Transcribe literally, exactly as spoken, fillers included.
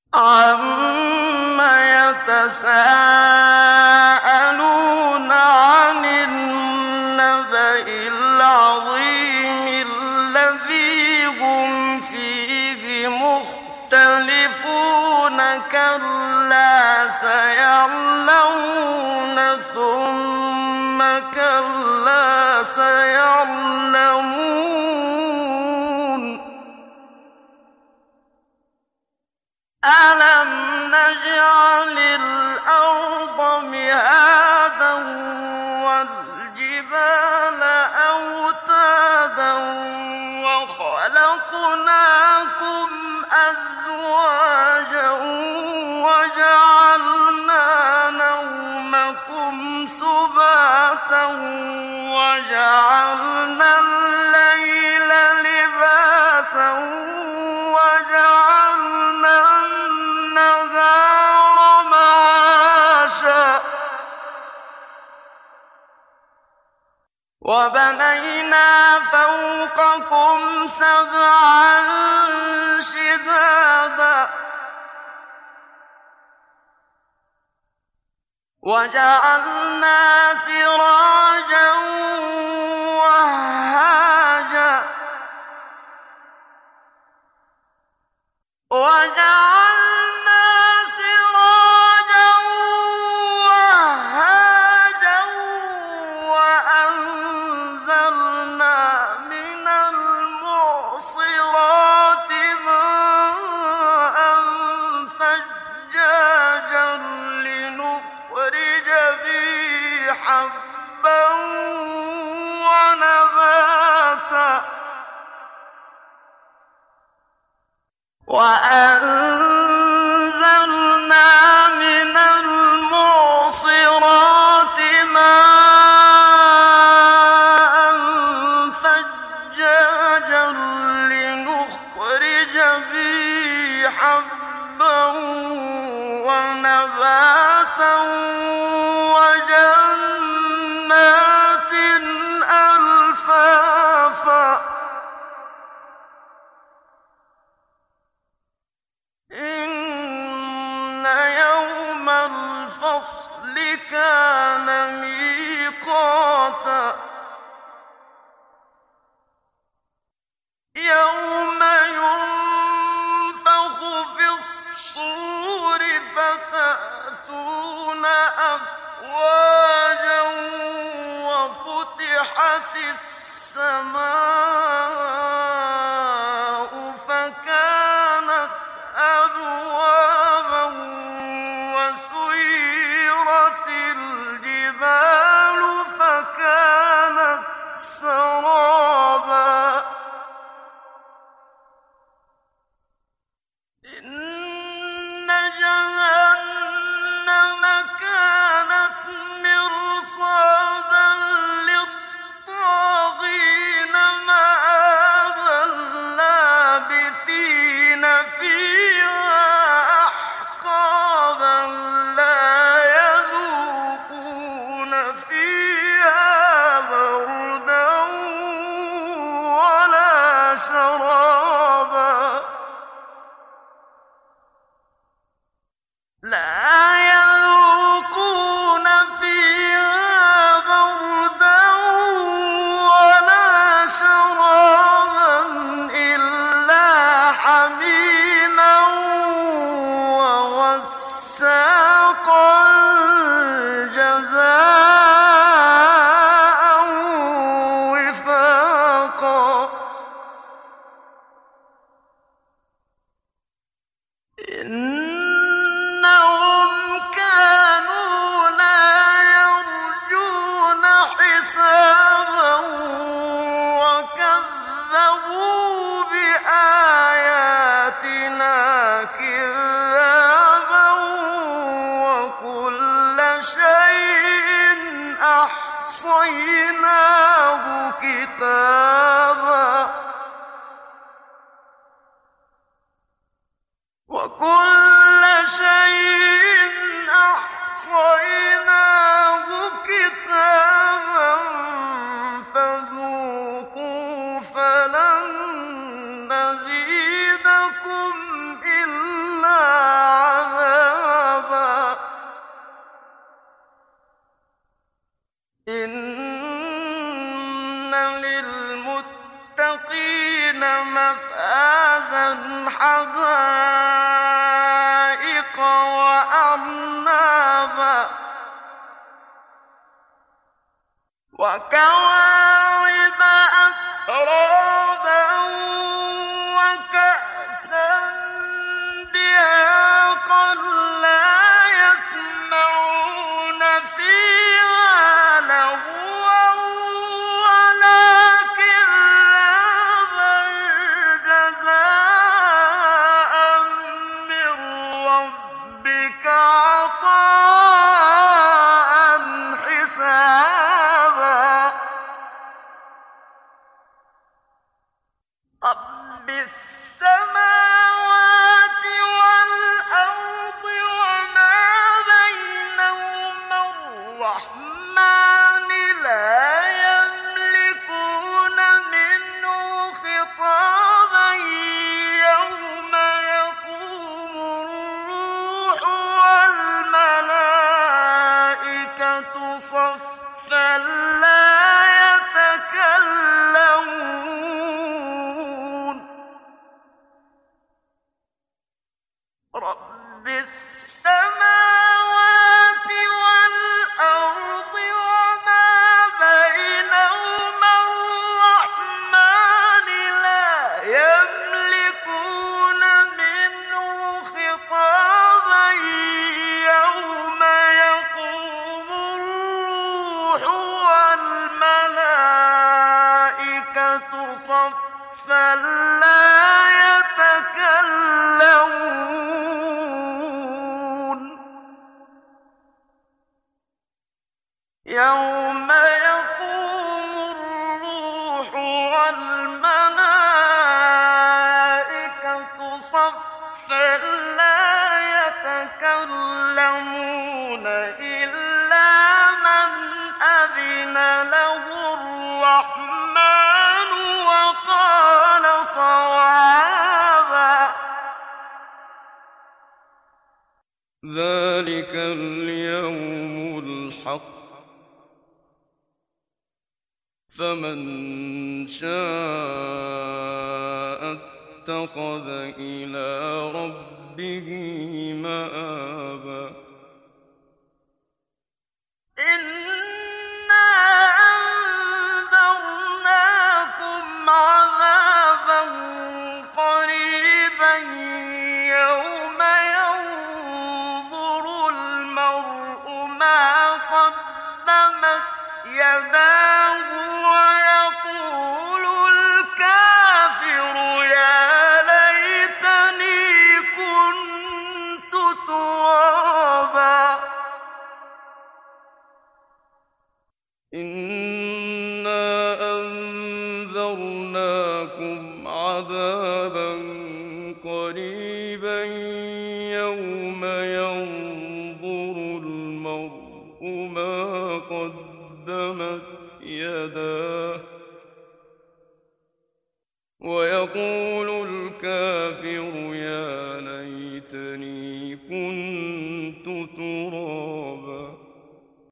عَمَّ يَتَسَاءَلُونَ عَنِ النَّبَإِ الْعَظِيمِ الَّذِي هُمْ فِيهِ مُخْتَلِفُونَ كَلَّا سَيَعْلَمُونَ ثُمَّ كَلَّا سَيَعْلَمُونَ أَلَمْ نَجْعَلِ الْأَرْضَ مِهَادًا وَالْجِبَالَ أَوْتَادًا وَخَلَقْنَاكُمْ أَزْوَاجًا وَجَعَلْنَا نَوْمَكُمْ سُبَاتًا وَجَعَلْنَا اللَّيْلَ لِبَاسًا وَجَعَلْنَا النَّهَارَ مَعَاشًا وَبَنَيْنَا فَوْقَكُمْ سَبْعًا شِدَادًا وَجَعَلْنَا سِرَاجًا وَهَّاجًا وَجَعَلْنَا سِرَاجًا وَهَّاجًا وَأَنزَلْنَا مِنَ الْمُعْصِرَاتِ مَاءً ثَجَّاجًا لِّنُخْرِجَ بِهِ حَبًّا وَنَبَاتًا وَأَنزَلْنَا مِنَ الْمُعْصِرَاتِ مَاءً ثَجَّاجًا لِّنُخْرِجَ بِهِ حَبًّا وَنَبَاتًا وَجَنَّاتٍ أَلْفَافًا إِنَّ يَوْمَ الْفَصْلِ كَانَ مِيقَاتًا يَوْمَ يُنفَخُ فِي الصُّورِ فَتَأْتُونَ أَفْوَاجًا وَفُتِحَتِ السَّمَاءُ فَكَانَتْ أَبْوَابًا وَسُيِّرَتِ الْجِبَالُ فَكَانَتْ سَرَابًا إِنَّ جَهَنَّمَ كَانَتْ مِرْصَادًا لِّلطَّاغِينَ مَآبًا لَّابِثِينَ فِيهَا أَحْقَابًا لَّا يَذُوقُونَ فِيهَا بَرْدًا وَلَا شَرَابًا لَّا يَذُوقُونَ فِيهَا بَرْدًا وَلَا شَرَابًا إِلَّا حَمِيمًا وَغَسَّاقًا جَزَاءً وِفَاقًا إِنَّهُمْ كَانُوا لَا يَرْجُونَ حِسَابًا وَكَذَّبُوا بِآيَاتِنَا كِذَّابًا وَكُلَّ شَيْءٍ أَحْصَيْنَاهُ كِتَابًا وَكُلَّ شَيْءٍ أَحْصَيْنَاهُ كِتَابًا فَذُوقُوا فَلَن نَّزِيدَكُمْ إِلَّا وأعنابا وكواعب أترابا وكأسا دهاقا لا يسمعون فيها لغوا ولا كذابا جزاء من ربك عطاء حسابا رب السماوات والأرض وما بينهما الرحمن لا يملكون منه خطابا يوم يقوم الروح والملائكة صفا لا يتكلمون رب السماوات والأرض وما بينهما الرحمن لا يملكون منه خطابا يوم يقوم الروح والملائكة صفا لا يتكلمون يوم يقوم الروح والملائكة صفا لا يتكلمون إلا من أذن له الرحمن وقال صوابا ذلك اليوم الحق فمن شاء اتخذ إلى ربه مآبا إنا أنذرناكم عذابا قريبا يوم ينظر المرء ما قدمت يداه ويقول الكافر يا ليتني كنت ترابا إنا أنذرناكم عذابا قريبا يوم ينظر المرء ما قدمت يداه ويقول الكافر يا ليتني كنت ترابا